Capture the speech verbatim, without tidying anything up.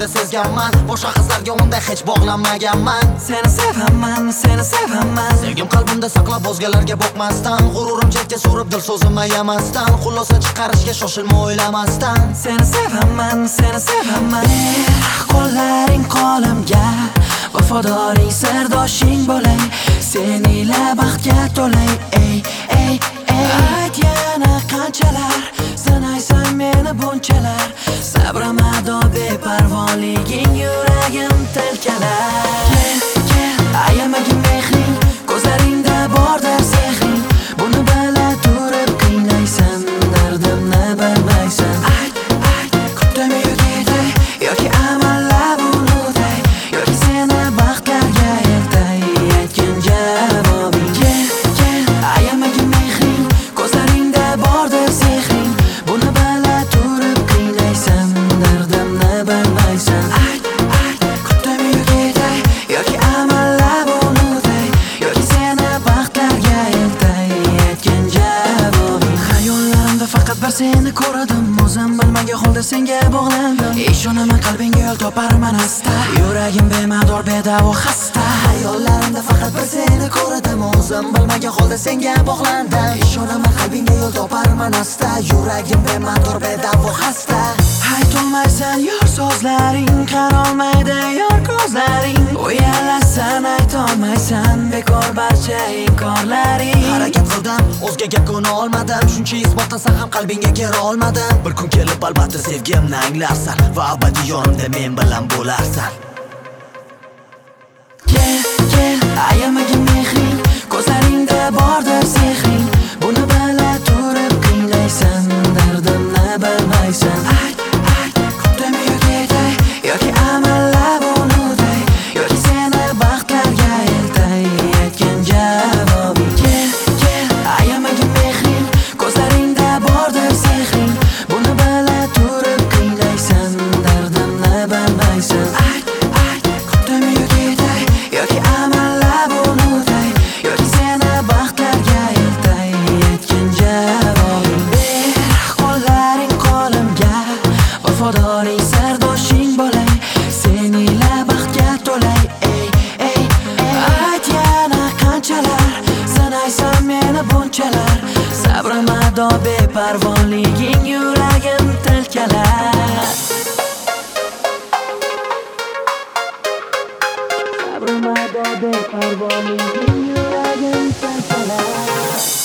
qalbimda sezganman. Boshqa qizlarga unday hech bog'lanmaganman. Seni sevaman, seni sevaman. Sevgim qalbimda saqlab o'zgalarga boqmasdan, g'ururim chetga surib dil so'zimni yamasdan, xulosa chiqarishga shoshilma o'ylamasdan. Seni sevaman, seni sevaman. Qo'llaring qo'limga, vafodoring sirdoshing bo'lay. Seni ila baxtga to'lay. Ey, ey, ey. Ayt yana qanchalar sanaysan meni bunchalar. Sabramado beparvoliging yuragim tilkalar. Kel, kel, ayamagin mehring, ko'zlaringda bordir sehring. Buni bila turib qiynaysan, dardimni bilmaysan. Ayt, ayt, kutdimi yigitay, yoki amallab unutay, yoki seni baxtlarga eltay, aytgin javobing. Kel, kel, ayamagin mehring, ko'zlaringda bordir sehring. Buni bila turib qiynaysan, dardimni bilmaysan. Ayt, ayt, kutdimi yigitay, yoki amallab unutay, yoki seni baxtlarga eltay, aytgin javobing. Xayollarimda faqat bir seni ko'rdim, o'zim bilmagan holda senga bog'landim. Ishonaman qalbingga yo'l toparman asta, yuragim bemador bedavo xasta. Xayollarimda faqat bir seni ko'rdim, o'zim bilmagan holda senga bog'landim. Ishonaman qalbingga yo'l toparman asta, yuragim bemador bedavo xasta. Aytolmaysan yor so'zlaring, qarolmaydi yor ko'zlaring. Uyalasan aytolmaysan bekor barcha inkorlaring. Harakat qildim, o'zgaga ko'na olmadim, shuncha isbotlasa ham qalbingga kira olmadim. Bir kun kelib albatta sevgimni anglarsan va abadiy yonimda men bilan bo'larsan. Kel, kel, ayamagin mehring, ko'zlaringda bordir sehring. Buni bila turib qiynaysan, dardimni bilmaysan. Ayt, ayt, kutdimi yigitay, yoki amallab unutay, yoki seni baxtlarga eltay, aytgin javobing. Kel, kel, ayamagin mehring, ko'zlaringda bordir sehring. Buni bila turib qiynaysan, dardimni bilmaysan. Ayt, ayt, kutdimi yigitay, yoki amallab unutay, yoki seni baxtlarga eltay, aytgin javobing. Ber qo'llaring qo'limga, vafodoring sirdoshing bo'lay. Seni ila baxtga to'lay. Ey, ey, ey. Ayt yana qanchalar sanaysan meni bunchalar. Sabrimado beparvoliging yuragim tilkalar. Sabrimado beparvoliging yuragim tilkalar.